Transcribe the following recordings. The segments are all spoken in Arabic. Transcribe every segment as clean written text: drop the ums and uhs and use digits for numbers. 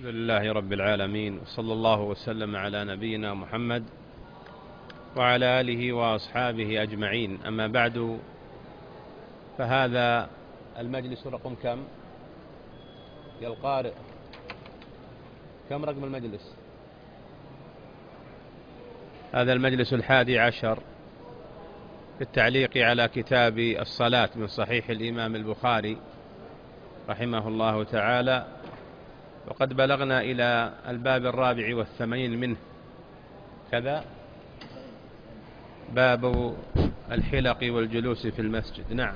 الحمد لله رب العالمين، وصلى الله وسلم على نبينا محمد وعلى آله وأصحابه أجمعين. أما بعد، فهذا المجلس رقم كم يا القارئ؟ كم رقم المجلس؟ هذا المجلس 11 في التعليق على كتاب الصلاة من صحيح الإمام البخاري رحمه الله تعالى، وقد بلغنا إلى الباب 84 منه، كذا باب الحلق والجلوس في المسجد. نعم.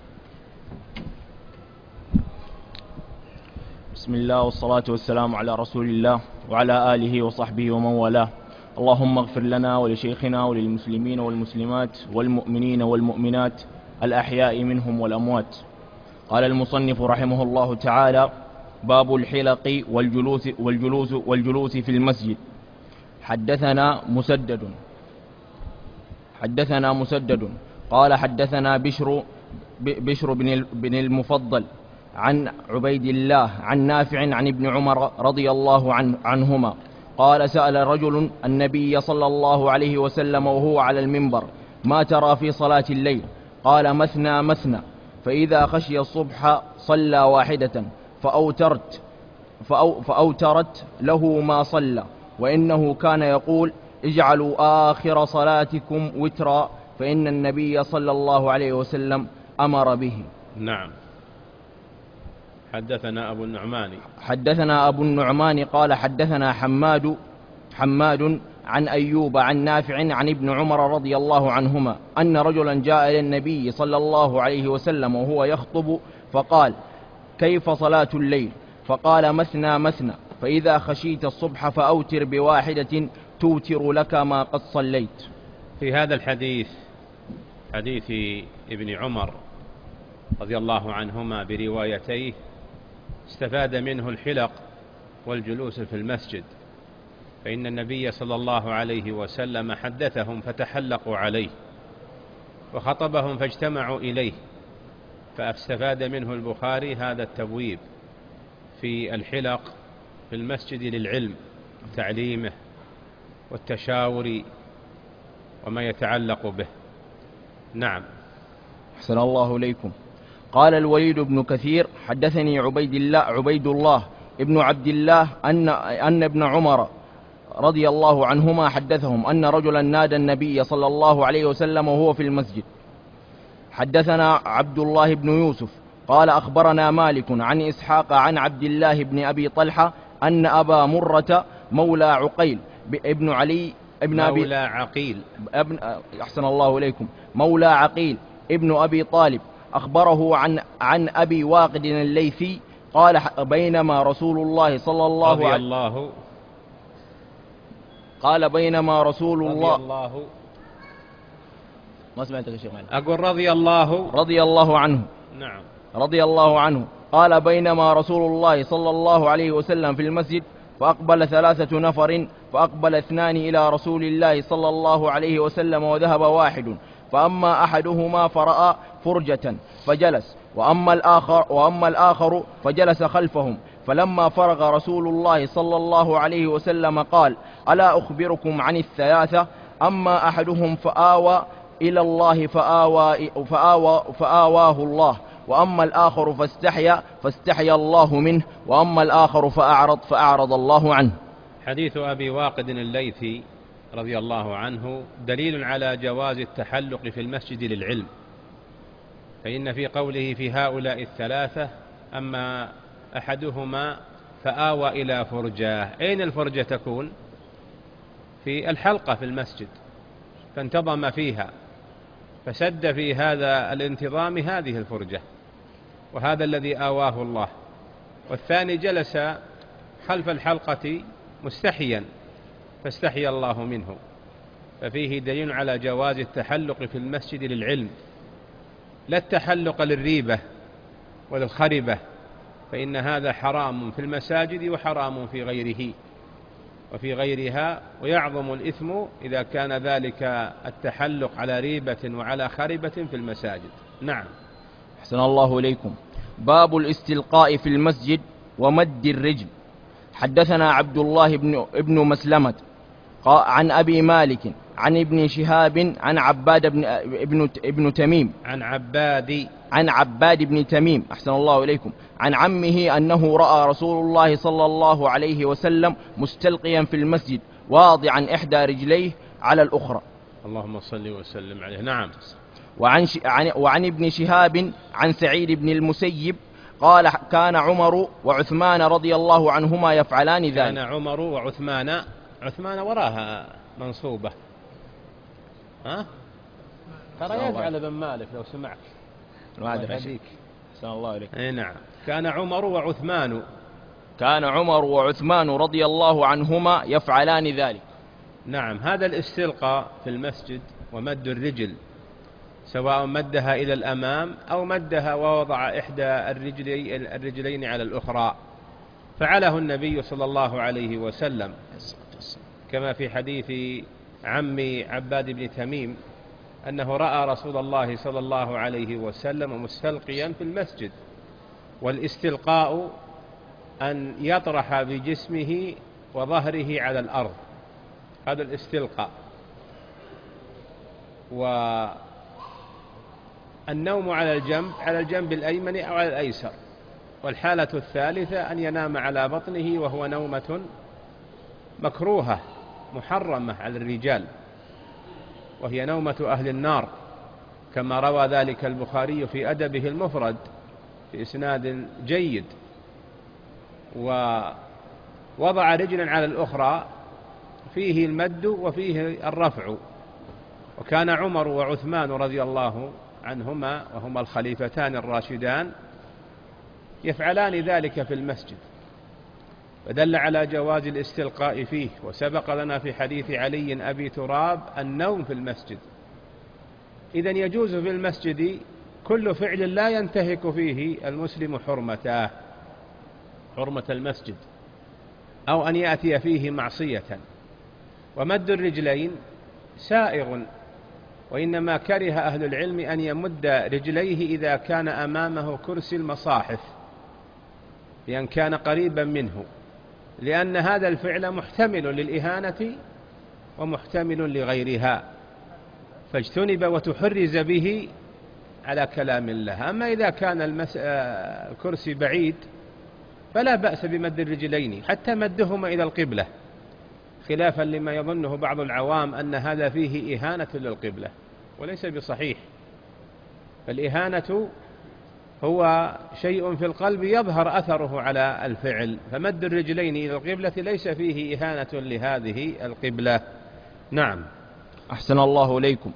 بسم الله والصلاة والسلام على رسول الله وعلى آله وصحبه ومن والاه. اللهم اغفر لنا ولشيخنا وللمسلمين والمسلمات والمؤمنين والمؤمنات الأحياء منهم والأموات. قال المصنف رحمه الله تعالى: باب الحلق والجلوس في المسجد. حدثنا مسدد قال حدثنا بشر بن المفضل عن عبيد الله عن نافع عن ابن عمر رضي الله عنهما قال: سأل رجل النبي صلى الله عليه وسلم وهو على المنبر: ما ترى في صلاة الليل؟ قال: مثنى مثنى، فإذا خشي الصبح صلى واحدة فأوترت له ما صلى، وإنه كان يقول: اجعلوا آخر صلاتكم وترا، فإن النبي صلى الله عليه وسلم أمر به. نعم. حدثنا أبو النعمان قال حدثنا حماد عن أيوب عن نافع عن ابن عمر رضي الله عنهما أن رجلا جاء إلى النبي صلى الله عليه وسلم وهو يخطب فقال: كيف صلاة الليل؟ فقال: مثنى مثنى، فإذا خشيت الصبح فأوتر بواحدة توتر لك ما قد صليت. في هذا الحديث، حديث ابن عمر رضي الله عنهما بروايتيه، استفاد منه الحلق والجلوس في المسجد، فإن النبي صلى الله عليه وسلم حدثهم فتحلقوا عليه، وخطبهم فاجتمعوا إليه، فاستفاد منه البخاري هذا التبويب في الحلق في المسجد للعلم وتعليمه والتشاور وما يتعلق به. نعم. أحسن الله إليكم. قال الوليد بن كثير: حدثني عبيد الله ابن عبد الله أن ابن عمر رضي الله عنهما حدثهم أن رجلا نادى النبي صلى الله عليه وسلم وهو في المسجد. حدثنا عبد الله بن يوسف قال أخبرنا مالك عن إسحاق عن عبد الله بن أبي طلحة أن أبا مرة مولى عقيل ابن علي ابن مولى عقيل أحسن الله إليكم، مولى عقيل ابن أبي طالب أخبره عن أبي واقد الليثي قال: بينما رسول الله صلى الله عليه وسلم قال: بينما رسول الله ما سمعتك يا شيخ مالك؟ أقول رضي الله عنه. نعم. رضي الله عنه قال: بينما رسول الله صلى الله عليه وسلم في المسجد فأقبل 3 نفر، فأقبل 2 إلى رسول الله صلى الله عليه وسلم وذهب واحد، فأما أحدهما فرأى فرجة فجلس، وأما الآخر فجلس خلفهم، فلما فرغ رسول الله صلى الله عليه وسلم قال: ألا أخبركم عن 3؟ أما أحدهم فآوى إلى الله فآواه الله، وأما الآخر فاستحيا الله منه، وأما الآخر فأعرض الله عنه. حديث أبي واقد الليثي رضي الله عنه دليل على جواز التحلق في المسجد للعلم، فإن في قوله في هؤلاء 3: أما أحدهما فآوى إلى فرجة، أين الفرجة تكون؟ في الحلقة في المسجد، فانتظم فيها، فسد في هذا الانتظام هذه الفرجة، وهذا الذي آواه الله. والثاني جلس خلف الحلقة مستحيا فاستحيا الله منه، ففيه دليل على جواز التحلق في المسجد للعلم، لا التحلق للريبة وللخربة، فإن هذا حرام في المساجد وحرام في غيره وفي غيرها، ويعظم الإثم إذا كان ذلك التحلق على ريبة وعلى خربة في المساجد. نعم. أحسن الله إليكم. باب الاستلقاء في المسجد ومد الرجل. حدثنا عبد الله ابن مسلمة عن أبي مالك عن ابن شهاب عن عباد ابن تميم عن عباد بن تميم أحسن الله إليكم عن عمه أنه رأى رسول الله صلى الله عليه وسلم مستلقيا في المسجد واضعا إحدى رجليه على الأخرى. اللهم صل وسلم عليه. نعم. وعن ابن شهاب عن سعيد بن المسيب قال كان عمر وعثمان رضي الله عنهما يفعلان ذلك. كان عمر وعثمان، عثمان وراها منصوبة، ها ترى يجعل ابن مالك لو سمعت. ما أدري أحسن الله عليك. نعم. كان عمر وعثمان رضي الله عنهما يفعلان ذلك. نعم. هذا الاستلقاء في المسجد ومد الرجل سواء مدها إلى الأمام أو مدها ووضع إحدى الرجلين على الأخرى فعله النبي صلى الله عليه وسلم، كما في حديث عمي عباد بن تميم أنه رأى رسول الله صلى الله عليه وسلم مستلقيا في المسجد. والاستلقاء أن يطرح بجسمه وظهره على الأرض، هذا الاستلقاء. والنوم على الجنب الأيمن أو على الأيسر. والحالة الثالثة أن ينام على بطنه وهو نومة مكروهة محرمة على الرجال، وهي نومة أهل النار، كما روى ذلك البخاري في أدبه المفرد في إسناد جيد. ووضع رجلا على الأخرى فيه المد وفيه الرفع. وكان عمر وعثمان رضي الله عنهما وهما الخليفتان الراشدان يفعلان ذلك في المسجد، فدل على جواز الاستلقاء فيه. وسبق لنا في حديث علي أبي تراب النوم في المسجد. إذن يجوز في المسجد كل فعل لا ينتهك فيه المسلم حرمة المسجد أو أن يأتي فيه معصية. ومد الرجلين سائغ، وإنما كره أهل العلم أن يمد رجليه إذا كان أمامه كرسي المصاحف بأن كان قريبا منه، لأن هذا الفعل محتمل للإهانة ومحتمل لغيرها، فاجتنب وتحرز به على كلام الله. أما إذا كان الكرسي بعيد فلا بأس بمد الرجلين حتى مدهما إلى القبلة، خلافا لما يظنه بعض العوام أن هذا فيه إهانة للقبلة، وليس بصحيح. فالإهانة هو شيء في القلب يظهر أثره على الفعل، فمد الرجلين إلى القبلة ليس فيه إهانة لهذه القبلة. نعم. أحسن الله إليكم.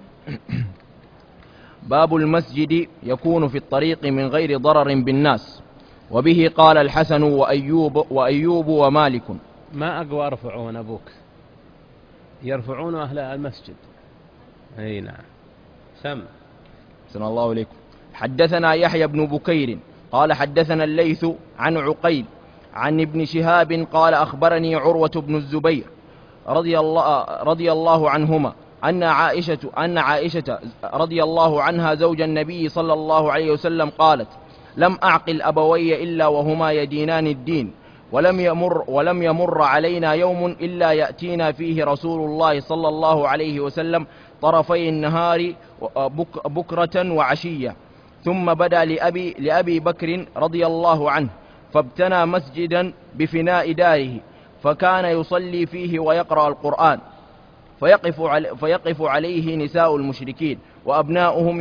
باب المسجد يكون في الطريق من غير ضرر بالناس. وبه قال الحسن وأيوب ومالك. ما أقوى يرفعون أبوك، يرفعون أهل المسجد. أي نعم. سم. أحسن الله إليكم. حدثنا يحيى بن بكير قال حدثنا الليث عن عقيل عن ابن شهاب قال أخبرني عروة بن الزبير رضي الله عنهما أن عائشة رضي الله عنها زوج النبي صلى الله عليه وسلم قالت: لم أعقل أبوي إلا وهما يدينان الدين، ولم يمر علينا يوم إلا يأتينا فيه رسول الله صلى الله عليه وسلم طرفي النهار بكرة وعشية. ثم بدا لأبي بكر رضي الله عنه فابتنى مسجدا بفناء داره، فكان يصلي فيه ويقرأ القرآن، فيقف عليه نساء المشركين وأبناؤهم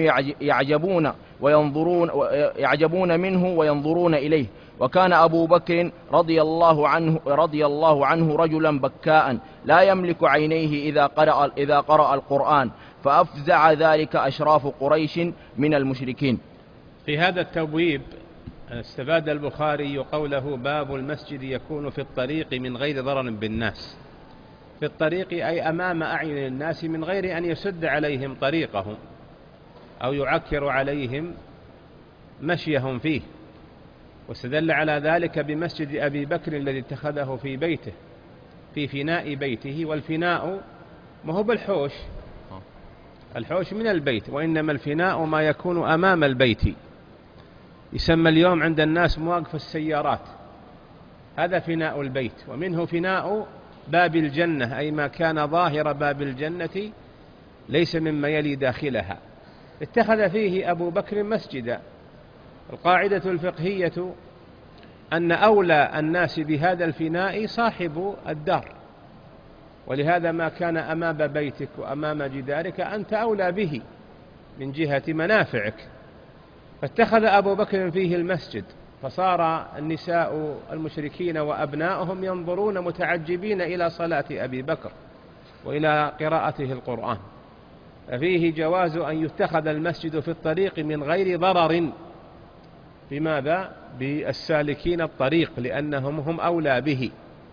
يعجبون منه وينظرون إليه. وكان أبو بكر رضي الله عنه رجلا بكاء لا يملك عينيه إذا قرأ القرآن، فأفزع ذلك أشراف قريش من المشركين. في هذا التبويب استفاد البخاري قوله: باب المسجد يكون في الطريق من غير ضرر بالناس. في الطريق أي أمام أعين الناس، من غير أن يسد عليهم طريقهم أو يعكر عليهم مشيهم فيه. واستدل على ذلك بمسجد أبي بكر الذي اتخذه في بيته، في فناء بيته. والفناء ما هو بالحوش، الحوش من البيت، وإنما الفناء ما يكون أمام البيت. يسمى اليوم عند الناس مواقف السيارات، هذا فناء البيت. ومنه فناء باب الجنة، أي ما كان ظاهر باب الجنة ليس مما يلي داخلها. اتخذ فيه أبو بكر مسجدا. القاعدة الفقهية أن أولى الناس بهذا الفناء صاحب الدار، ولهذا ما كان أمام بيتك وأمام جدارك أنت أولى به من جهة منافعك. فاتخذ أبو بكر فيه المسجد، فصار النساء المشركين وأبناؤهم ينظرون متعجبين إلى صلاة أبي بكر وإلى قراءته القرآن. ففيه جواز أن يتخذ المسجد في الطريق من غير ضرر. بماذا؟ بالسالكين الطريق، لأنهم هم أولى به.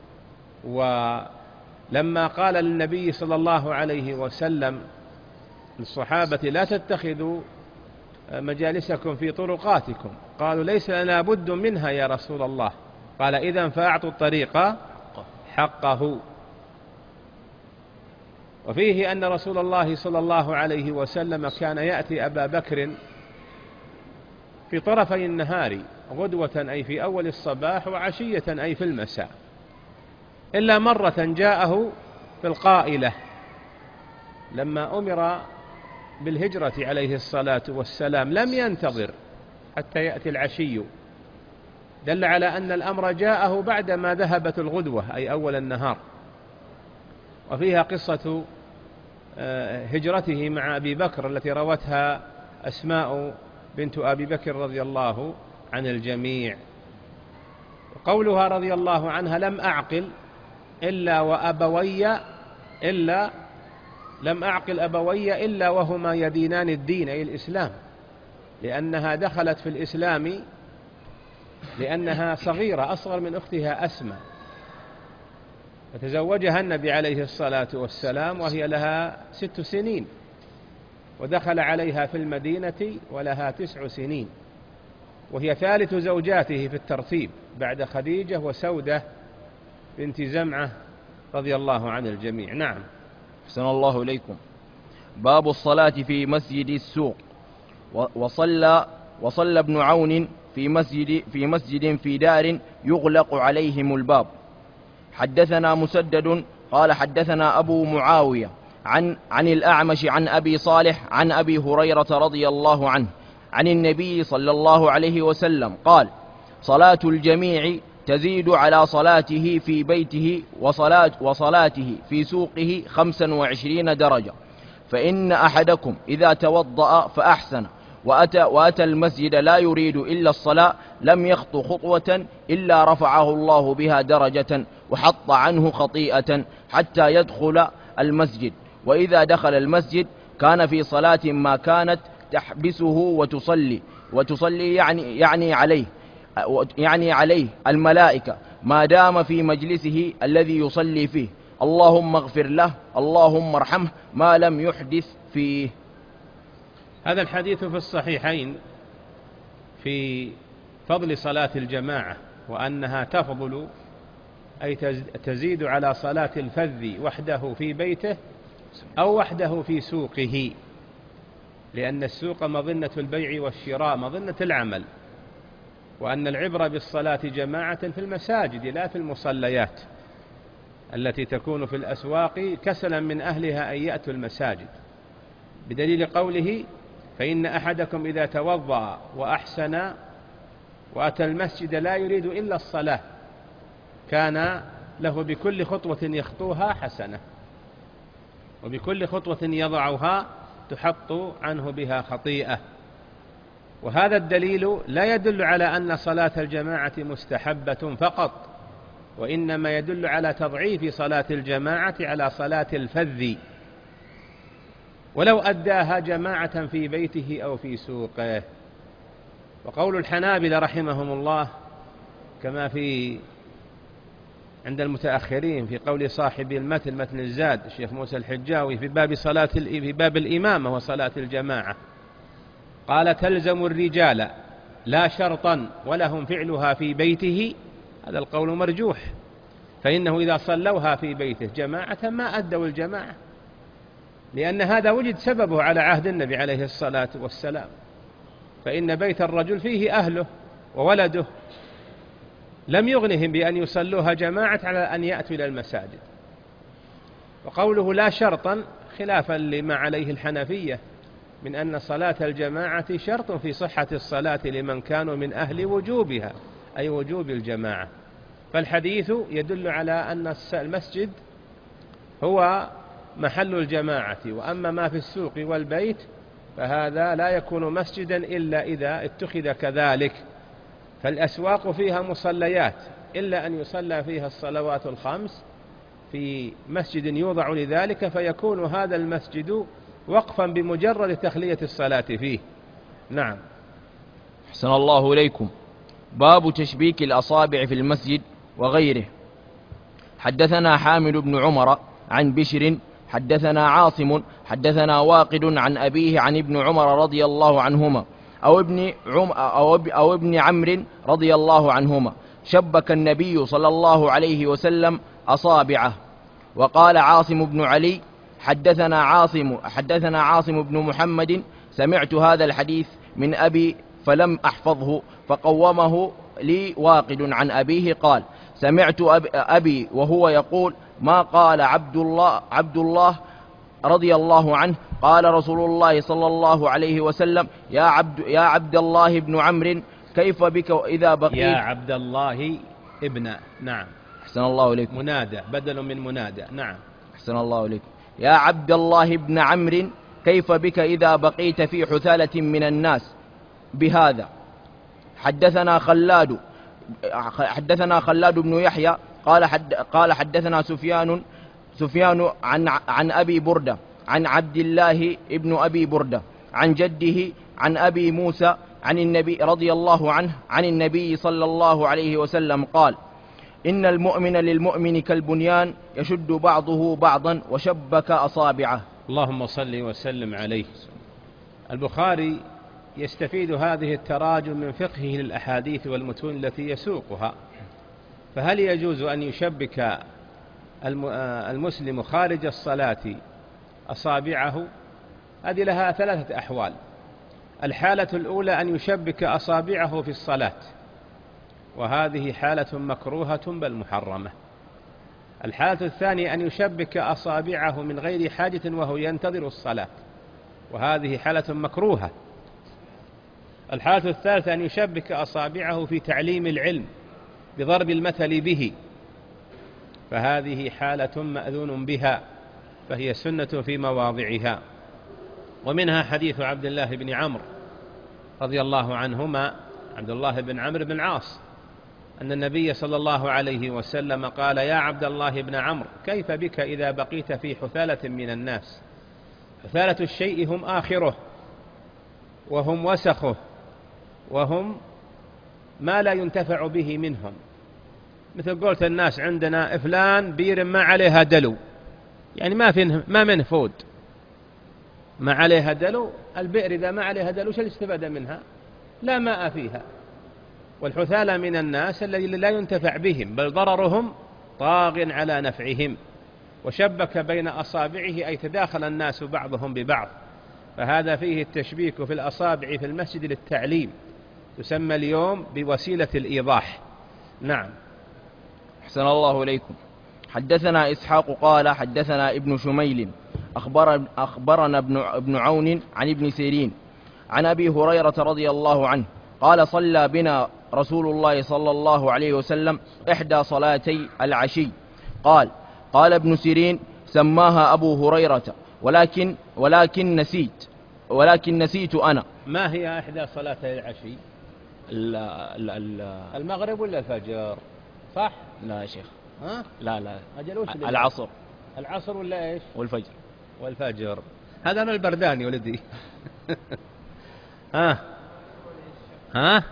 ولما قال للنبي صلى الله عليه وسلم للصحابة لا تتخذوا مجالسكم في طرقاتكم، قالوا ليس لنا بد منها يا رسول الله، قال إذن فأعطوا الطريق حقه. وفيه أن رسول الله صلى الله عليه وسلم كان يأتي أبا بكر في طرفي النهار، غدوة أي في أول الصباح، وعشية أي في المساء، إلا مرة جاءه في القائلة لما أمر بالهجرة عليه الصلاة والسلام، لم ينتظر حتى يأتي العشي، دل على أن الأمر جاءه بعدما ذهبت الغدوة أي أول النهار. وفيها قصة هجرته مع أبي بكر التي روتها أسماء بنت أبي بكر رضي الله عن الجميع. قولها رضي الله عنها لم أعقل أبوي إلا وهما يدينان الدين أي الإسلام، لأنها دخلت في الإسلام لأنها صغيرة أصغر من أختها أسماء، فتزوجها النبي عليه الصلاة والسلام وهي لها 6 سنين، ودخل عليها في المدينة ولها 9 سنين، وهي ثالث زوجاته في الترتيب بعد خديجة وسودة بنت زمعة رضي الله عن الجميع. نعم. أحسن الله إليكم. باب الصلاة في مسجد السوق. وصلى ابن عون في مسجد في دار يغلق عليهم الباب. حدثنا مسدد قال حدثنا أبو معاوية عن الأعمش عن أبي صالح عن أبي هريرة رضي الله عنه عن النبي صلى الله عليه وسلم قال: صلاة الجميع تزيد على صلاته في بيته وصلاته في سوقه 25 درجة. فإن أحدكم إذا توضأ فأحسن وأتى المسجد لا يريد إلا الصلاة لم يخط خطوة إلا رفعه الله بها درجة وحط عنه خطيئة حتى يدخل المسجد. وإذا دخل المسجد كان في صلاة ما كانت تحبسه وتصلي يعني عليه الملائكة ما دام في مجلسه الذي يصلي فيه، اللهم اغفر له اللهم ارحمه ما لم يحدث فيه. هذا الحديث في الصحيحين في فضل صلاة الجماعة، وأنها تفضل أي تزيد على صلاة الفذ وحده في بيته أو وحده في سوقه، لأن السوق مظنة البيع والشراء، مظنة العمل، وأن العبرة بالصلاة جماعة في المساجد لا في المصليات التي تكون في الأسواق كسلا من أهلها أن يأتوا المساجد، بدليل قوله: فإن أحدكم إذا توضأ وأحسن وأتى المسجد لا يريد إلا الصلاة كان له بكل خطوة يخطوها حسنة، وبكل خطوة يضعها تحط عنه بها خطيئة. وهذا الدليل لا يدل على أن صلاة الجماعة مستحبة فقط، وإنما يدل على تضعيف صلاة الجماعة على صلاة الفذ ولو أداها جماعة في بيته أو في سوقه. وقول الحنابلة رحمهم الله كما عند المتأخرين في قول صاحب متن الزاد الشيخ موسى الحجاوي في باب الإمامة وصلاة الجماعة، قال: تلزم الرجال لا شرطا ولهم فعلها في بيته. هذا القول مرجوح، فإنه إذا صلوها في بيته جماعة ما أدوا الجماعة، لأن هذا وجد سببه على عهد النبي عليه الصلاة والسلام، فإن بيت الرجل فيه أهله وولده، لم يغنهم بأن يصلوها جماعة على أن يأتوا إلى المساجد. وقوله لا شرطا خلافا لما عليه الحنفية من أن صلاة الجماعة شرط في صحة الصلاة لمن كانوا من أهل وجوبها، أي وجوب الجماعة. فالحديث يدل على أن المسجد هو محل الجماعة، وأما ما في السوق والبيت فهذا لا يكون مسجدا إلا إذا اتخذ كذلك. فالأسواق فيها مصليات إلا أن يصلى فيها الصلوات الخمس في مسجد يوضع لذلك، فيكون هذا المسجد وقفا بمجرد تخلية الصلاة فيه. نعم. أحسن الله إليكم. باب تشبيك الأصابع في المسجد وغيره. حدثنا حامد بن عمر عن بشر حدثنا عاصم حدثنا واقد عن أبيه عن ابن عمر رضي الله عنهما أو ابن عمرو رضي الله عنهما شبك النبي صلى الله عليه وسلم أصابعه. وقال عاصم بن علي حدثنا عاصم بن محمد سمعت هذا الحديث من أبي فلم أحفظه، فقومه لي واقد عن أبيه قال سمعت أبي وهو يقول ما قال عبد الله رضي الله عنه قال رسول الله صلى الله عليه وسلم يا عبد الله بن عمرو كيف بك إذا بقيت. يا عبد الله ابن. نعم. أحسن الله إليكم. منادى بدل من منادى. نعم. أحسن الله إليكم. يا عبد الله بن عمرو كيف بك إذا بقيت في حثالة من الناس بهذا. حدثنا خلاد بن يحيى قال حدثنا سفيان عن أبي بردة عن عبد الله ابن أبي بردة عن جده عن أبي موسى عن النبي رضي الله عنه عن النبي صلى الله عليه وسلم قال إن المؤمن للمؤمن كالبنيان يشد بعضه بعضا وشبك أصابعه. اللهم صل وسلم عليه. البخاري يستفيد هذه التراجم من فقهه للأحاديث والمتون التي يسوقها. فهل يجوز أن يشبك المسلم خارج الصلاة أصابعه؟ هذه لها ثلاثة أحوال. الحالة الأولى أن يشبك أصابعه في الصلاة، وهذه حالة مكروهة بل محرمة. الحالة الثانية أن يشبك أصابعه من غير حاجة وهو ينتظر الصلاة، وهذه حالة مكروهة. الحالة الثالثة أن يشبك أصابعه في تعليم العلم بضرب المثل به، فهذه حالة مأذون بها، فهي سنة في مواضعها. ومنها حديث عبد الله بن عمرو رضي الله عنهما، عبد الله بن عمرو بن العاص، أن النبي صلى الله عليه وسلم قال يا عبد الله بن عمرو كيف بك إذا بقيت في حثالة من الناس. حثالة الشيء هم آخره، وهم وسخه، وهم ما لا ينتفع به منهم. مثل قولة الناس عندنا فلان بير ما عليها دلو، يعني ما منه فود، ما عليها دلو. البئر إذا ما عليها دلو شو الاستفادة منها؟ لا ماء فيها. والحثالة من الناس الذين لا ينتفع بهم بل ضررهم طاغ على نفعهم. وشبك بين أصابعه أي تداخل الناس بعضهم ببعض، فهذا فيه التشبيك في الأصابع في المسجد للتعليم، تسمى اليوم بوسيلة الإيضاح. نعم. أحسن الله إليكم. حدثنا إسحاق قال حدثنا ابن شميل أخبرنا ابن عون عن ابن سيرين عن أبي هريرة رضي الله عنه قال صلى بنا رسول الله صلى الله عليه وسلم إحدى صلاتي العشي. قال ابن سيرين سماها أبو هريرة ولكن نسيت أنا. ما هي إحدى صلاتي العشي؟ المغرب ولا الفجر؟ صح؟ لا يا شيخ. ها؟ لا أجل وش العصر ولا إيش؟ والفجر. هذا أنا البرداني ولدي. ها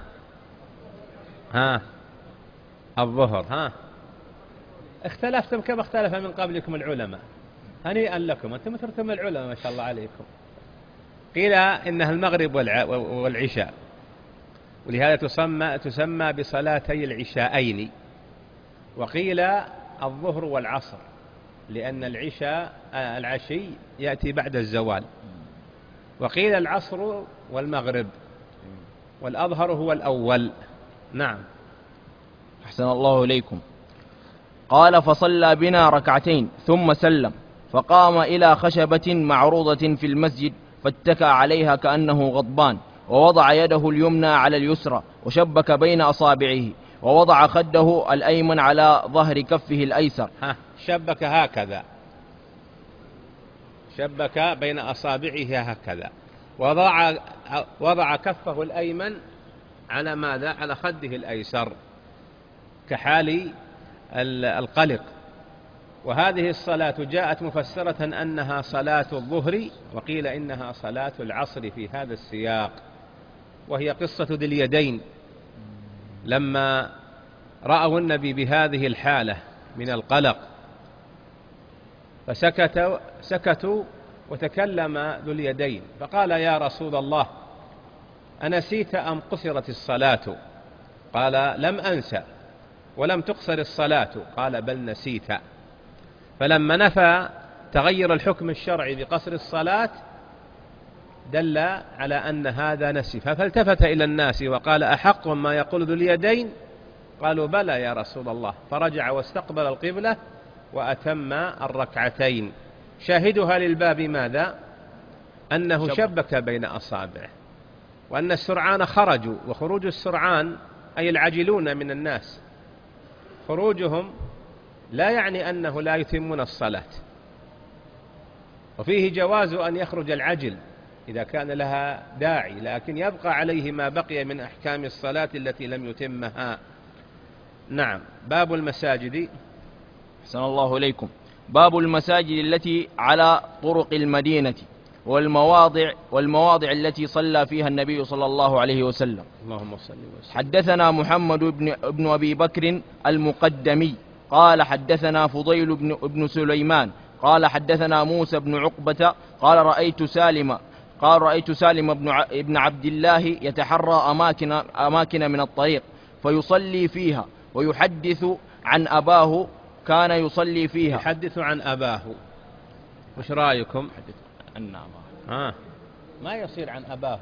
الظهر. اختلفتم كما اختلف من قبلكم العلماء، هنيئا لكم، أنتم مثلتم العلماء ما شاء الله عليكم. قيل إنها المغرب والعشاء، ولهذا تسمى بصلاتي العشاءين. وقيل الظهر والعصر، لأن العشي يأتي بعد الزوال. وقيل العصر والمغرب، والأظهر هو الأول. نعم. أحسن الله إليكم. قال: فصلى بنا ركعتين ثم سلم، فقام إلى خشبة معروضة في المسجد فاتكى عليها كأنه غضبان، ووضع يده اليمنى على اليسرى وشبك بين أصابعه، ووضع خده الأيمن على ظهر كفه الأيسر. شبك هكذا، شبك بين أصابعه هكذا، وضع كفه الأيمن على ماذا؟ على خده الأيسر كحال القلق. وهذه الصلاة جاءت مفسرة أنها صلاة الظهر، وقيل إنها صلاة العصر في هذا السياق، وهي قصة ذي اليدين لما رأوا النبي بهذه الحالة من القلق فسكتوا وتكلم ذو اليدين فقال: يا رسول الله، أنسيت أم قصرت الصلاة؟ قال: لم أنسى ولم تقصر الصلاة. قال: بل نسيت. فلما نفى تغير الحكم الشرعي بقصر الصلاة دل على أن هذا نسي، فالتفت إلى الناس وقال: أحق ما يقول ذو اليدين؟ قالوا: بلى يا رسول الله. فرجع واستقبل القبلة وأتم الركعتين. شاهدها للباب ماذا؟ أنه شبك بين أصابعه، وأن السرعان خرجوا، وخروج السرعان أي العجلون من الناس، خروجهم لا يعني أنه لا يتمون الصلاة، وفيه جواز أن يخرج العجل إذا كان لها داعي، لكن يبقى عليه ما بقي من أحكام الصلاة التي لم يتمها. نعم. باب المساجد. أحسن الله إليكم. باب المساجد التي على طرق المدينة والمواضع التي صلى فيها النبي صلى الله عليه وسلم. اللهم صل وسلم. حدثنا محمد بن أبي بكر المقدمي قال: حدثنا فضيل بن سليمان قال: حدثنا موسى بن عقبة قال: رأيت سالم بن عبد الله يتحرى أماكن من الطريق فيصلي فيها ويحدث عن أباه كان يصلي فيها. يحدث عن أباه، وش رأيكم؟ عن أباه. ما يصير عن أباه،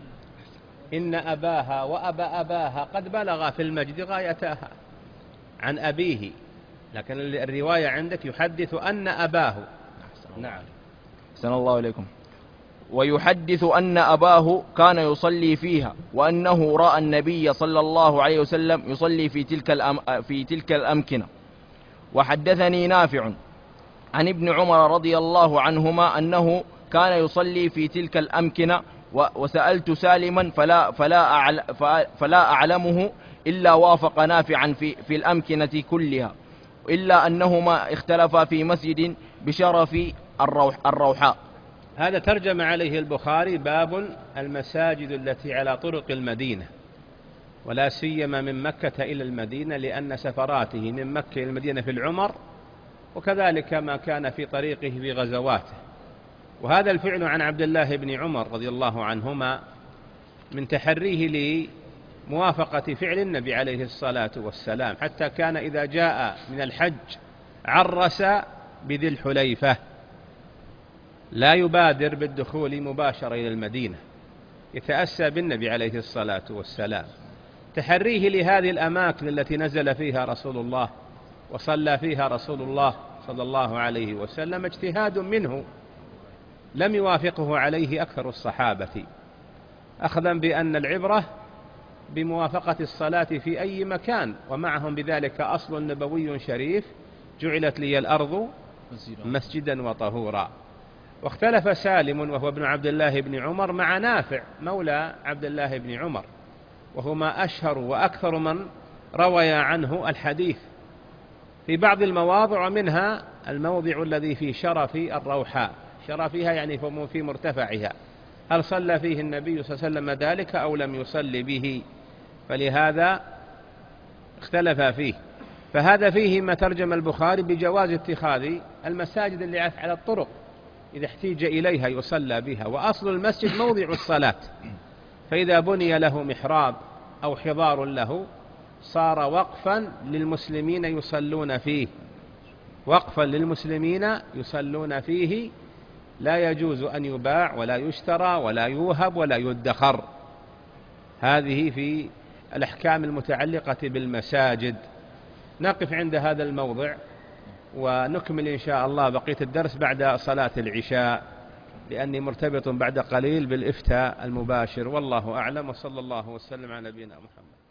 إن أباها وأبا أباها قد بلغ في المجد غايتها، عن أبيه، لكن الرواية عندك يحدث أن أباه. نعم. أحسن الله إليكم. ويحدث أن أباه كان يصلي فيها، وأنه رأى النبي صلى الله عليه وسلم يصلي في تلك الأمكنة. وحدثني نافع عن ابن عمر رضي الله عنهما أنه كان يصلي في تلك الأمكنة، وسألت سالما فلا أعلمه إلا وافق نافعا في الأمكنة كلها، إلا أنهما اختلفا في مسجد بشرف الروحاء. هذا ترجم عليه البخاري: باب المساجد التي على طرق المدينة، ولا سيما من مكة إلى المدينة، لأن سفراته من مكة إلى المدينة في العمر، وكذلك ما كان في طريقه في غزواته. وهذا الفعل عن عبد الله بن عمر رضي الله عنهما من تحريه لموافقة فعل النبي عليه الصلاة والسلام، حتى كان إذا جاء من الحج عرس بذي الحليفة، لا يبادر بالدخول مباشرة إلى المدينة، يتأسى بالنبي عليه الصلاة والسلام. تحريه لهذه الأماكن التي نزل فيها رسول الله وصلى فيها رسول الله صلى الله عليه وسلم اجتهاد منه لم يوافقه عليه أكثر الصحابة، أخذا بأن العبرة بموافقة الصلاة في أي مكان، ومعهم بذلك أصل نبوي شريف: جعلت لي الأرض مسجدا وطهورا. واختلف سالم وهو ابن عبد الله بن عمر مع نافع مولى عبد الله بن عمر، وهما أشهر وأكثر من روي عنه الحديث في بعض المواضع، ومنها الموضع الذي في شرف الروحاء، شرفها يعني في مرتفعها، هل صلى فيه النبي صلى الله عليه وسلم ذلك أو لم يصلي به؟ فلهذا اختلف فيه. فهذا فيه ما ترجم البخاري بجواز اتخاذ المساجد اللي على الطرق إذا احتيج إليها يصلى بها، وأصل المسجد موضع الصلاة، فإذا بني له محراب أو حضار له صار وقفا للمسلمين يصلون فيه، وقفا للمسلمين يصلون فيه، لا يجوز أن يباع ولا يشترى ولا يوهب ولا يدخر. هذه في الأحكام المتعلقة بالمساجد. نقف عند هذا الموضع ونكمل إن شاء الله بقية الدرس بعد صلاة العشاء، لأني مرتبط بعد قليل بالإفتاء المباشر، والله أعلم، وصلى الله وسلم على نبينا محمد.